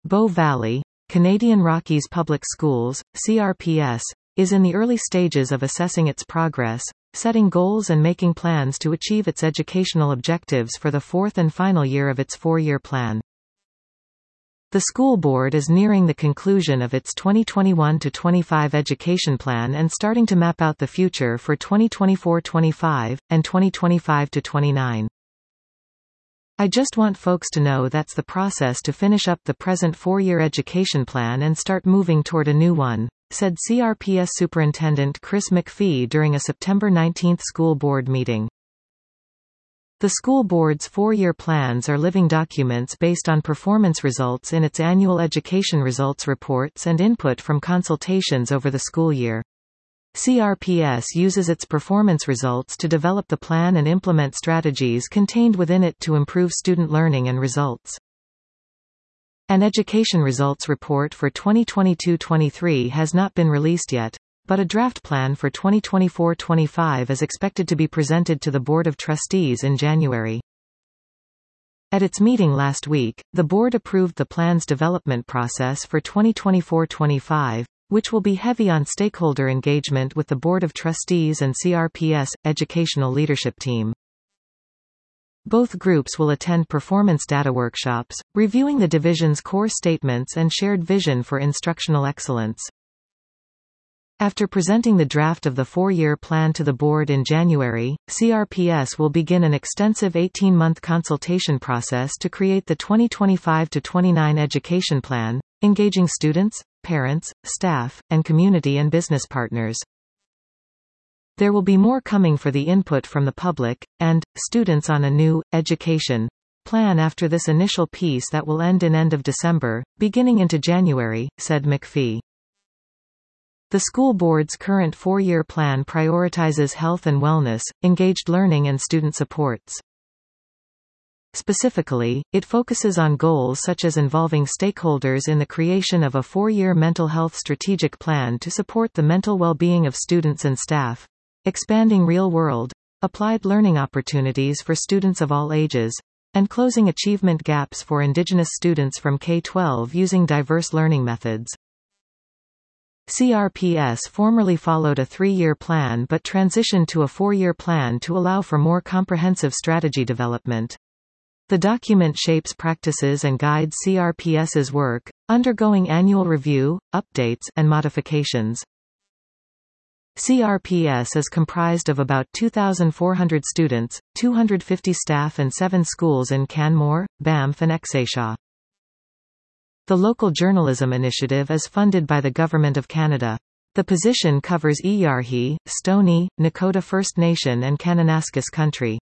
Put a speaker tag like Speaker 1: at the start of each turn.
Speaker 1: Bow Valley, Canadian Rockies Public Schools, CRPS, is in the early stages of assessing its progress, setting goals and making plans to achieve its educational objectives for the fourth and final year of its four-year plan. The school board is nearing the conclusion of its 2021-25 education plan and starting to map out the future for 2024-25, and 2025-29. I just want folks to know that's the process to finish up the present four-year education plan and start moving toward a new one, said CRPS Superintendent Chris McPhee during a September 19 school board meeting. The school board's four-year plans are living documents based on performance results in its annual education results reports and input from consultations over the school year. CRPS uses its performance results to develop the plan and implement strategies contained within it to improve student learning and results. An education results report for 2022-23 has not been released yet, but a draft plan for 2024-25 is expected to be presented to the Board of Trustees in January. At its meeting last week, the board approved the plan's development process for 2024-25, which will be heavy on stakeholder engagement with the Board of Trustees and CRPS educational leadership team. Both groups will attend performance data workshops, reviewing the division's core statements and shared vision for instructional excellence. After presenting the draft of the four-year plan to the board in January, CRPS will begin an extensive 18-month consultation process to create the 2025-29 education plan, engaging students, parents, staff, and community and business partners. There will be more coming for the input from the public, and students on a new education plan after this initial piece that will end of December, beginning into January, said McPhee. The school board's current four-year plan prioritizes health and wellness, engaged learning and student supports. Specifically, it focuses on goals such as involving stakeholders in the creation of a four-year mental health strategic plan to support the mental well-being of students and staff, expanding real-world, applied learning opportunities for students of all ages, and closing achievement gaps for Indigenous students from K-12 using diverse learning methods. CRPS formerly followed a three-year plan but transitioned to a four-year plan to allow for more comprehensive strategy development. The document shapes practices and guides CRPS's work, undergoing annual review, updates, and modifications. CRPS is comprised of about 2,400 students, 250 staff and 7 schools in Canmore, Banff and Exshaw. The Local Journalism Initiative is funded by the Government of Canada. The position covers Eyarhi, Stoney, Nakota First Nation and Kananaskis Country.